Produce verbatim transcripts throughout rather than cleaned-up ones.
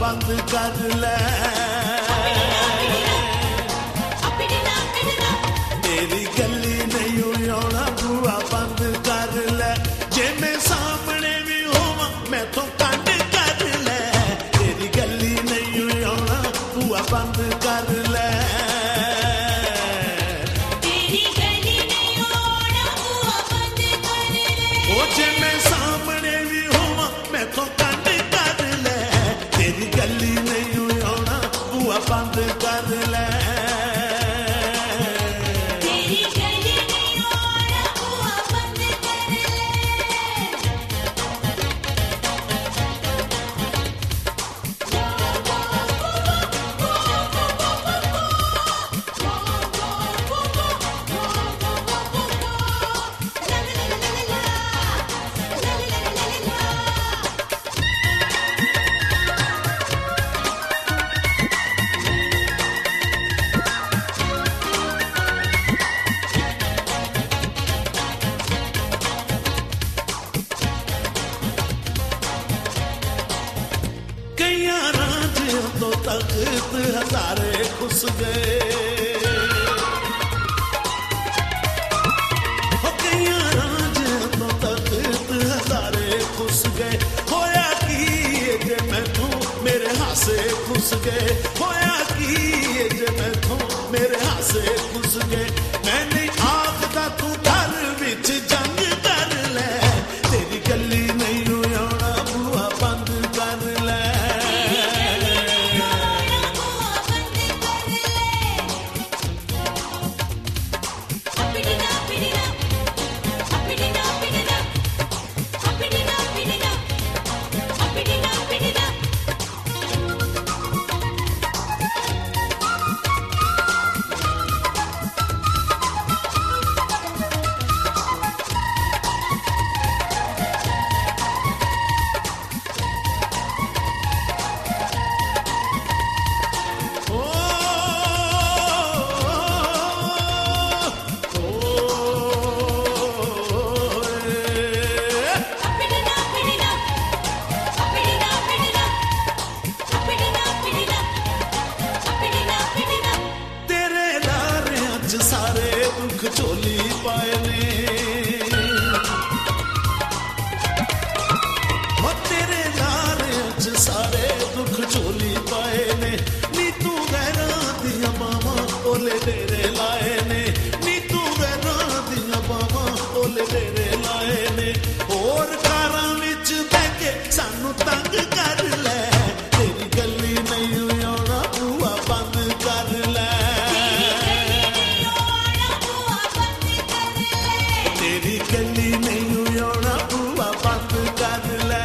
बंद कर ले तेरी गली नहीं आना बुआ बंद कर ले जे मैं सामने भी होवां मैं तो कंड कर ले तेरी गली नहीं आना बुआ बंद कर ले तेरी गली नहीं आना बुआ बंद कर ले ओ जे मैं सामने भी होवां मैं तो कंड कर ले तेरी गली नहीं आना बुआ बंद कर ले तख्त हजारे खुस गए हो कईयां रांझे तो तख्त हजारे खुस गए होया की जे मैथों मेरे हासे खुस गए होया की जे मैथों मेरे हासे खुस गए मैंने आखदा तू घर विच जंग कर ले तेरी गली नहीं आना बुआ बंद कर ले झोली पाए ने हो तेरे लारे च सारे दुख झोली पाए ने नी तू गैरां दियां बावां ओले तेरे लाए ने नी तू गैरां दियां बावां ओले तेरे लाए ने होर कारां विच बैठ के सानू तंग कर ले तेरी गली नहीं आना बुआ बंद कर ले तेरी गली नहीं आना बुआ बंद कर ले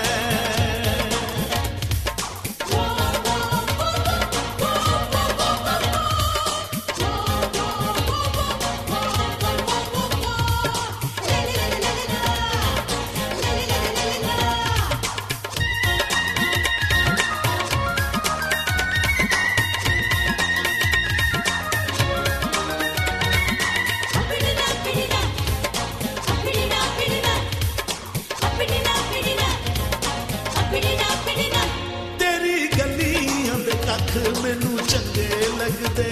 मैनू चंगे लगदे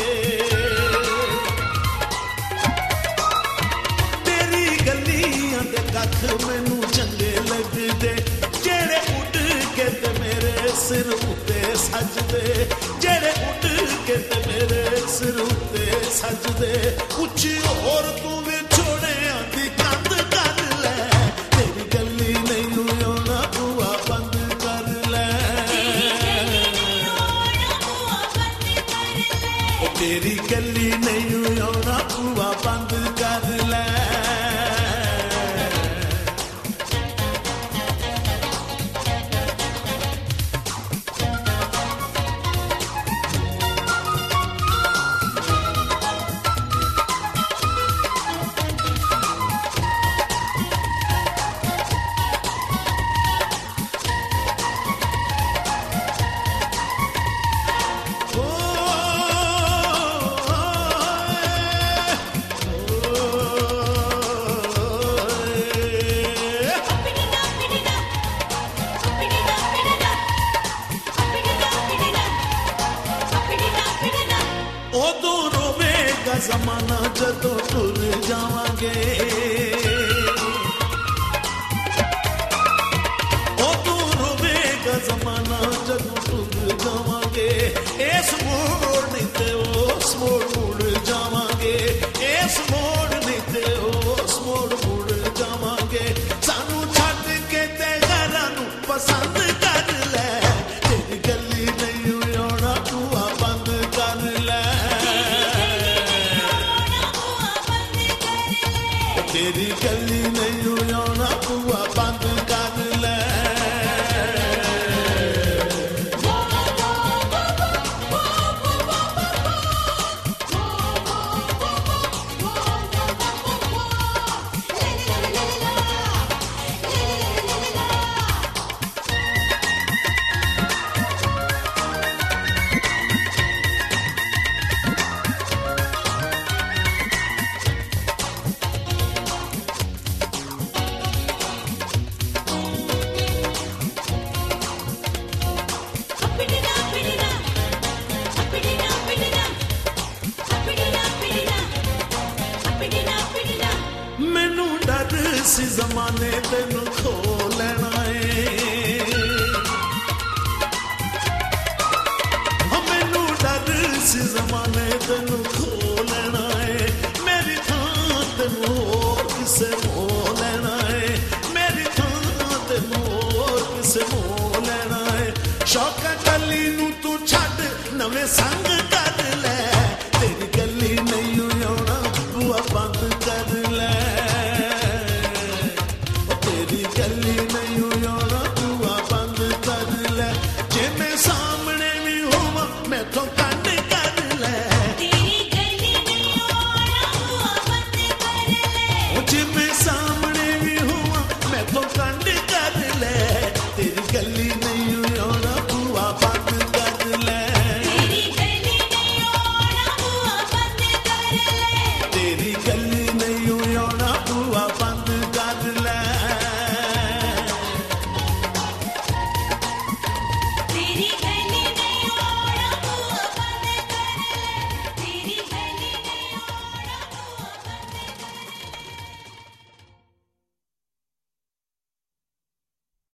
तेरी गलियां दे कख मैनू चंगे लगदे जेड़े उड़ के ते मेरे सिर उत्ते सजदे जेड़े उड़ के ते मेरे सिर उत्ते सजदे कुछ होर तू वे छोड़े आंदी कंध कर ले तेरी गली नहीं आना बुआ बंद कर ले तेरी गली नहीं आना बुआ बंद कर ले ਜ਼ਮਾਨਾ ਜਦੋਂ ਟੁਰ ਜਾਵਾਂਗੇ ਉਹ ਤੂੰ ਰੋਵੇਗਾ ਜ਼ਮਾਨਾ ਜਦੋਂ ਟੁਰ ਜਾਵਾਂਗੇ ਇਸ ਮੋੜ ਨਹੀਂ ਤੇ ਉਸ ਮੋੜ ਮੁੜ ਜਾਵਾਂਗੇ ਇਸ ਮੋੜ ਨਹੀਂ ਤੇ ਉਸ ਮੋੜ ਮੁੜ ਜਾਵਾਂਗੇ ਸਾਨੂੰ ਛੱਡ ਕੇ ਤੇ ਘਰਾਂ ਨੂੰ ਪਸੰਦ ਕਰ ਲੈ ਤੇਰੀ ਗਲੀ ਨਹੀਂ ਆਉਣਾ ਬੂਹਾ ਬੰਦ ਕਰ ਲੈ तेरी गली नहीं आना बुआ बंद कर ले ਸੀ ਜ਼ਮਾਨੇ ਤੈਨੂੰ ਖੋ ਲੈਣਾ ਏ ਮੈਨੂੰ ਡਰ ਸੀ ਜ਼ਮਾਨੇ ਤੈਨੂੰ ਖੋ ਲੈਣਾ ਏ ਮੇਰੀ ਥਾਂ ਤੈਨੂੰ ਹੋਰ ਕਿਸੇ ਮੋਹ ਲੈਣਾ ਏ ਮੇਰੀ ਥਾਂ ਤੈਨੂੰ ਹੋਰ ਕਿਸੇ ਮੋਹ ਲੈਣਾ ਏ ਸ਼ੌਕਾਂ ਕਲੀ ਨੂੰ ਤੂੰ ਛੱਡ ਨਵੇਂ ਸੰਗ